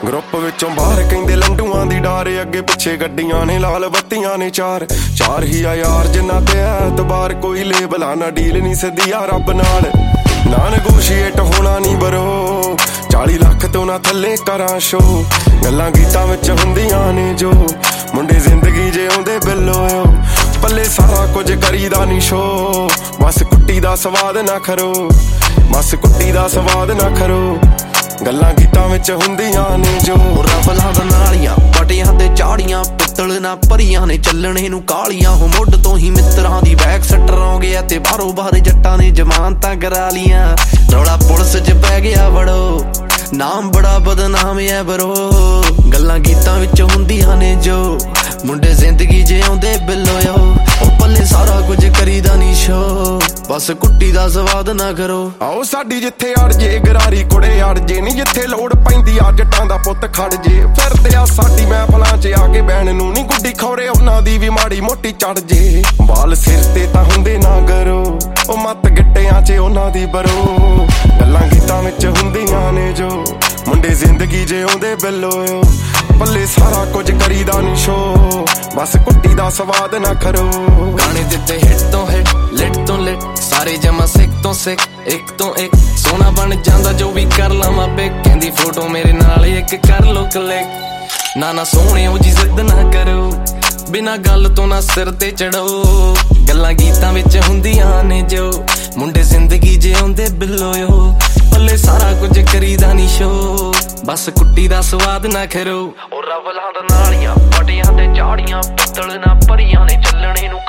group विचों बाहर कहिंदे लंडूआं दी डार अगे पिछे गड्डियां ने लाल बत्तियां ने चार ही आ यार जिन्ना ते ऐतबार कोई लेबला ना डील नहीं सदी आ रब नाल ना नेगोशिएट होना नहीं बरो 40 लाख तो ना थल्ले करां शो गल्लां गीतां विच हुंदियां ने जो मुंडे जिंदगी जे आउंदे बिल्लो पल्ले सारा कुछ करीदा नहीं शो बस कुट्टी दा स्वाद ना खरो बस कुट्टी दा स्वाद ना खरो गल्लां गीतां विच हुंदियां ने जो रफलां दा नालियां पटियां ते झाड़ियां पित्तल ना भरियां ने चलणे नूं कालियां हो मुੱਢ ਤੋਂ ही मित्रां दी बैक सट्टर हो गया ते बाहरों बाहर जट्टां ने जमानतां करा लियां रौला पुलिस च पै गया बड़ो नाम बड़ा बदनाम है बरो गल्लां गीतां विच हुंदियां ने जो मुंडे जिंदगी जे आउंदे बिल्लो पल्ले सारा कुछ करीदा नहीं शो बस कुट्टी दा स्वाद ना करो आओ साडी जिथे अड़ जे गरारी कुड़े अड़ जे नहीं जिथे लोड़ पैंदी आ जट्टां दा पुੱਤ खड़ जे फिरदे आ साडी महफलां च आके बैण नूं नहीं गुड्डी खौरे उन्हां दी भी माड़ी मोटी चढ़ जे बाल सिर ते तां हुंदे ना करो ओ मत गिट्टियां च उन्हां दी बरो गल्लां गीतां विच हुंदियां ने जो मुंडे जिंदगी जे आउंदे बिल्लो पल्ले सारा कुछ करीदा नहीं शो बस कुट्टी दा स्वाद ना खरो गाने दिते हिट तो हिट लिट तो लिट सारे जमा सिक तो सिक एक तो एक सोना बन जांदा जो भी कर लावां पिक कहंदी फोटो मेरे नाल एक कर लो क्लिक ना सोहणे ओ जी जिद ना करो बिना गल तो ना सिर ते चढ़ो गल्लां गीतां विच हुंदियां ने जो मुंडे जिंदगी जे आउंदे बिल्लो पल्ले सारा कुछ करीदा नहीं शो बस कुट्टी दा स्वाद ना खरो रफलां दा नालियां पटियां ते झाड़ियां पित्तल ना भरियां ने चलणे नूं